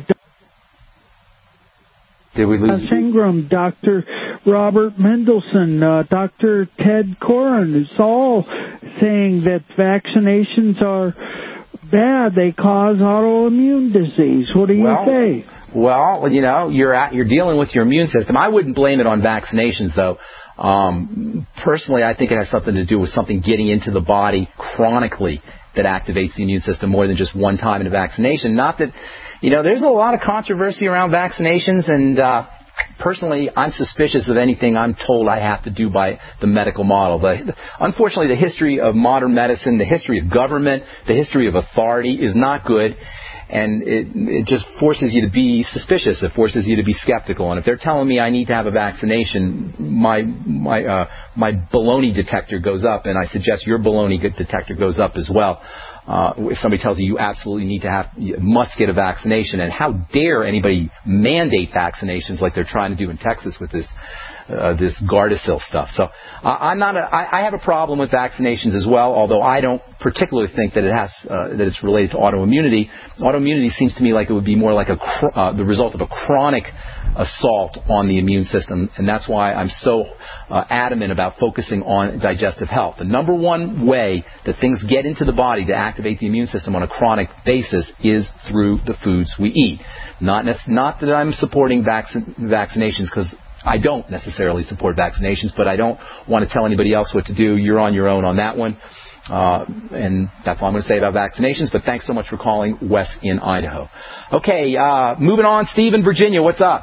Did we lose Ingram, Dr. Robert Mendelsohn, Dr. Ted Coren, it's all saying that vaccinations are bad. They cause autoimmune disease. What do you say? Well, you know, you're dealing with your immune system. I wouldn't blame it on vaccinations, though. Personally, I think it has something to do with something getting into the body chronically that activates the immune system more than just one time in a vaccination. Not that, you know, there's a lot of controversy around vaccinations, and personally, I'm suspicious of anything I'm told I have to do by the medical model. Unfortunately, the history of modern medicine, the history of government, the history of authority is not good. And it just forces you to be suspicious. It forces you to be skeptical. And if they're telling me I need to have a vaccination, my baloney detector goes up, and I suggest your baloney detector goes up as well. if somebody tells you absolutely you must get a vaccination, and how dare anybody mandate vaccinations like they're trying to do in Texas with this Gardasil stuff. So I have a problem with vaccinations as well, although I don't particularly think that that it's related to autoimmunity. Autoimmunity seems to me like it would be more like the result of a chronic assault on the immune system, and that's why I'm so adamant about focusing on digestive health. The number one way that things get into the body to activate the immune system on a chronic basis is through the foods we eat. Not that I'm supporting vaccinations, because I don't necessarily support vaccinations, but I don't want to tell anybody else what to do. You're on your own on that one. And that's all I'm going to say about vaccinations, but thanks so much for calling, Wes in Idaho. Okay, moving on. Steve in Virginia, what's up?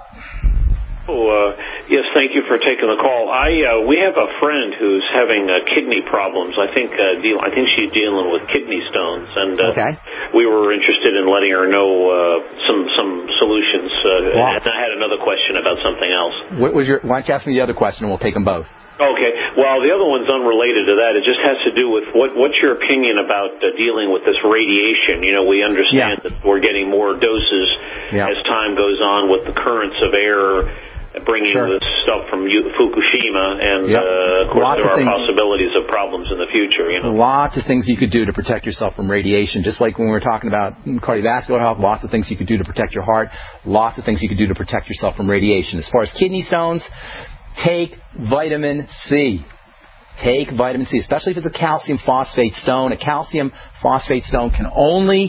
Yes, thank you for taking the call. We have a friend who's having kidney problems. I think she's dealing with kidney stones, and we were interested in letting her know some solutions. And I had another question about something else. Why don't you ask me the other question, and we'll take them both. Okay. Well, the other one's unrelated to that. It just has to do with what's your opinion about dealing with this radiation? You know, we understand that we're getting more doses as time goes on with the currents of air bringing this stuff from Fukushima, and of course there are possibilities of problems in the future. You know, lots of things you could do to protect yourself from radiation. Just like when we were talking about cardiovascular health, lots of things you could do to protect your heart. Lots of things you could do to protect yourself from radiation. As far as kidney stones, take vitamin C. Take vitamin C, especially if it's a calcium phosphate stone. A calcium phosphate stone can only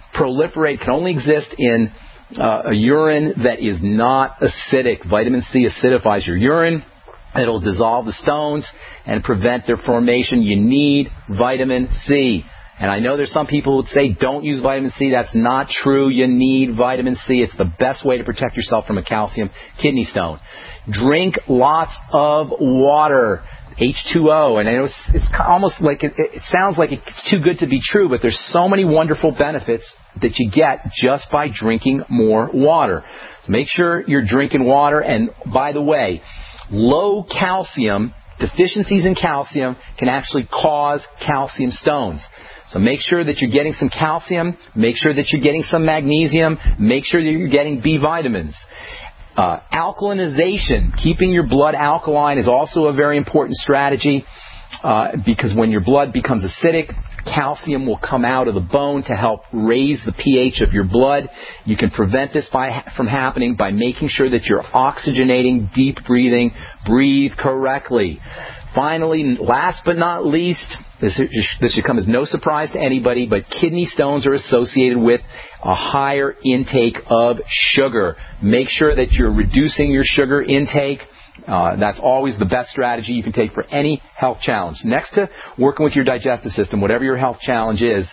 exist in a urine that is not acidic. Vitamin C acidifies your urine. It'll dissolve the stones and prevent their formation. You need vitamin C. And I know there's some people who would say don't use vitamin C. That's not true. You need vitamin C. It's the best way to protect yourself from a calcium kidney stone. Drink lots of water. H2O, and I know it's almost like it sounds like it's too good to be true, but there's so many wonderful benefits that you get just by drinking more water. So make sure you're drinking water, and by the way, low calcium, deficiencies in calcium can actually cause calcium stones. So make sure that you're getting some calcium, make sure that you're getting some magnesium, make sure that you're getting B vitamins. Alkalinization, keeping your blood alkaline, is also a very important strategy because when your blood becomes acidic, calcium will come out of the bone to help raise the pH of your blood. You can prevent this from happening by making sure that you're oxygenating, deep breathing, breathe correctly. Finally, last but not least, this should come as no surprise to anybody, but kidney stones are associated with a higher intake of sugar. Make sure that you're reducing your sugar intake. That's always the best strategy you can take for any health challenge. Next to working with your digestive system, whatever your health challenge is,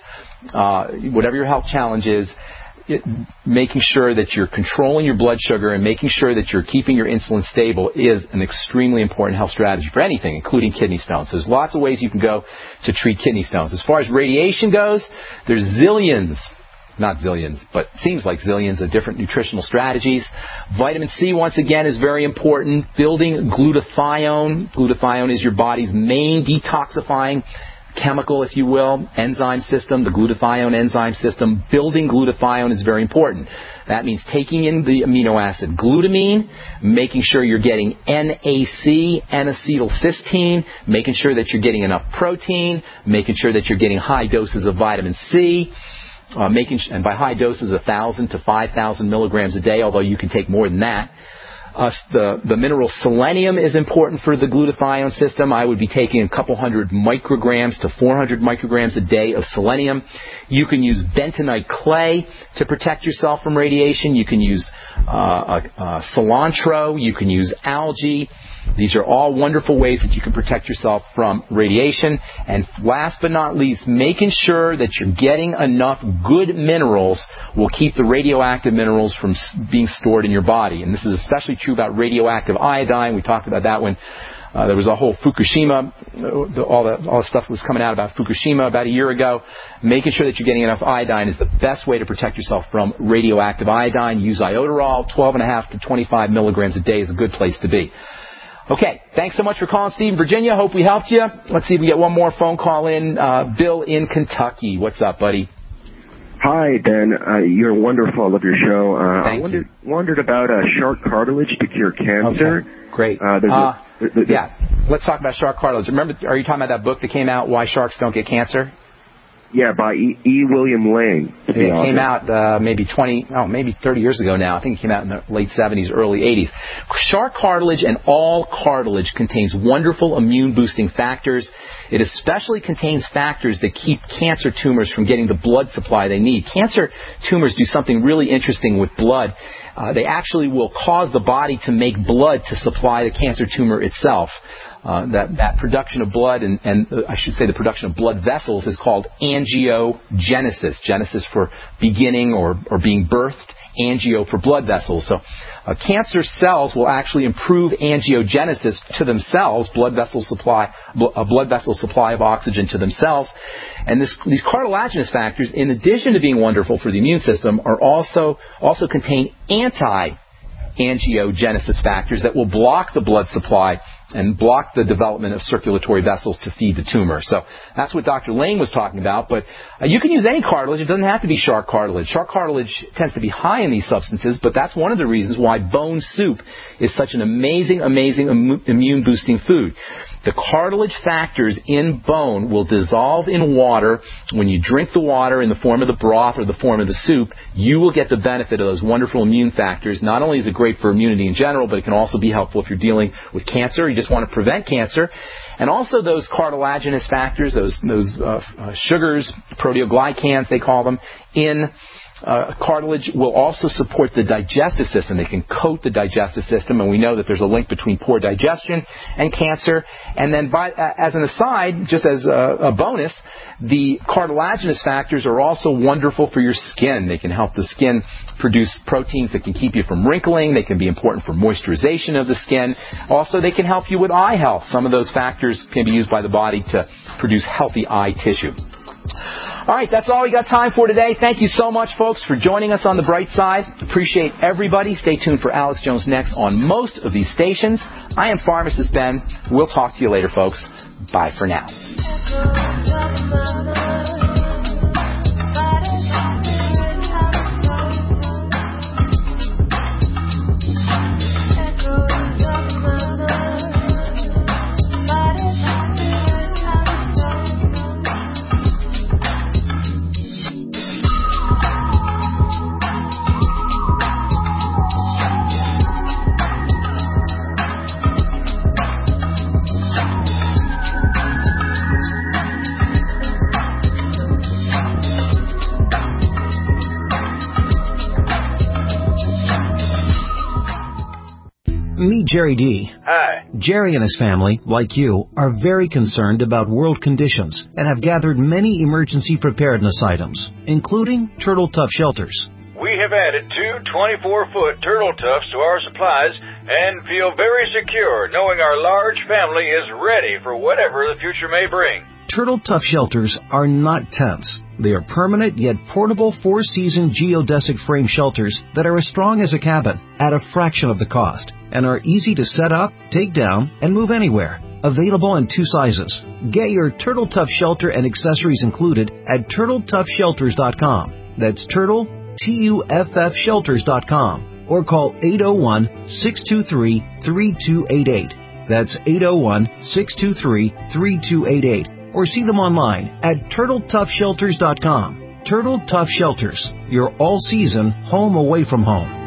making sure that you're controlling your blood sugar and making sure that you're keeping your insulin stable is an extremely important health strategy for anything, including kidney stones. There's lots of ways you can go to treat kidney stones. As far as radiation goes, there's not zillions, but seems like zillions of different nutritional strategies. Vitamin C, once again, is very important. Building glutathione. Glutathione is your body's main detoxifying chemical, if you will, enzyme system, the glutathione enzyme system. Building glutathione is very important. That means taking in the amino acid glutamine, making sure you're getting NAC, N-acetylcysteine, making sure that you're getting enough protein, making sure that you're getting high doses of vitamin C, and by high doses, 1,000 to 5,000 milligrams a day, although you can take more than that. The mineral selenium is important for the glutathione system. I would be taking a couple hundred micrograms to 400 micrograms a day of selenium. You can use bentonite clay to protect yourself from radiation. You can use cilantro. You can use algae. These are all wonderful ways that you can protect yourself from radiation. And last but not least, making sure that you're getting enough good minerals will keep the radioactive minerals from being stored in your body. And this is especially true about radioactive iodine. We talked about that when there was a whole Fukushima, all the stuff was coming out about Fukushima about a year ago. Making sure that you're getting enough iodine is the best way to protect yourself from radioactive iodine. Use iodoral. 12.5 to 25 milligrams a day is a good place to be. Okay, thanks so much for calling, Steve in Virginia. Hope we helped you. Let's see if we get one more phone call in. Bill in Kentucky. What's up, buddy? Hi, Ben. You're wonderful. I love your show. I wondered about shark cartilage to cure cancer. Okay, great. Yeah, let's talk about shark cartilage. Remember, are you talking about that book that came out, Why Sharks Don't Get Cancer? Yeah, by E. William Lang. It came out maybe 30 years ago now. I think it came out in the late 70s, early 80s. Shark cartilage and all cartilage contains wonderful immune-boosting factors. It especially contains factors that keep cancer tumors from getting the blood supply they need. Cancer tumors do something really interesting with blood. They actually will cause the body to make blood to supply the cancer tumor itself. That production of blood, and I should say the production of blood vessels, is called angiogenesis. Genesis for beginning or being birthed, angio for blood vessels. So cancer cells will actually improve angiogenesis to themselves, blood vessel supply of oxygen to themselves. And these cartilaginous factors, in addition to being wonderful for the immune system, are also contain anti-angiogenesis factors that will block the blood supply and block the development of circulatory vessels to feed the tumor. So that's what Dr. Lane was talking about. But you can use any cartilage. It doesn't have to be shark cartilage. Shark cartilage tends to be high in these substances, but that's one of the reasons why bone soup is such an amazing immune-boosting food. The cartilage factors in bone will dissolve in water. When you drink the water in the form of the broth or the form of the soup, you will get the benefit of those wonderful immune factors. Not only is it great for immunity in general, but it can also be helpful if you're dealing with cancer. You just want to prevent cancer. And also those cartilaginous factors, those sugars, proteoglycans they call them, in cartilage will also support the digestive system. They can coat the digestive system, and we know that there's a link between poor digestion and cancer. And then as an aside, just as a bonus, the cartilaginous factors are also wonderful for your skin. They can help the skin produce proteins that can keep you from wrinkling. They can be important for moisturization of the skin. Also, they can help you with eye health. Some of those factors can be used by the body to produce healthy eye tissue. All right, that's all we got time for today. Thank you so much, folks, for joining us on The Bright Side. Appreciate everybody. Stay tuned for Alex Jones Next on most of these stations. I am Pharmacist Ben. We'll talk to you later, folks. Bye for now. Meet Jerry D. Hi. Jerry and his family, like you, are very concerned about world conditions and have gathered many emergency preparedness items, including Turtle Tough shelters. We have added 2 24-foot Turtle Toughs to our supplies and feel very secure knowing our large family is ready for whatever the future may bring. Turtle Tough shelters are not tents. They are permanent yet portable 4-season geodesic frame shelters that are as strong as a cabin at a fraction of the cost and are easy to set up, take down, and move anywhere. Available in 2 sizes. Get your Turtle Tough shelter and accessories included at TurtleToughShelters.com. That's Turtle, TUFF Shelters.com. Or call 801-623-3288. That's 801-623-3288. Or see them online at TurtleToughShelters.com. Turtle Tough Shelters, your all-season home away from home.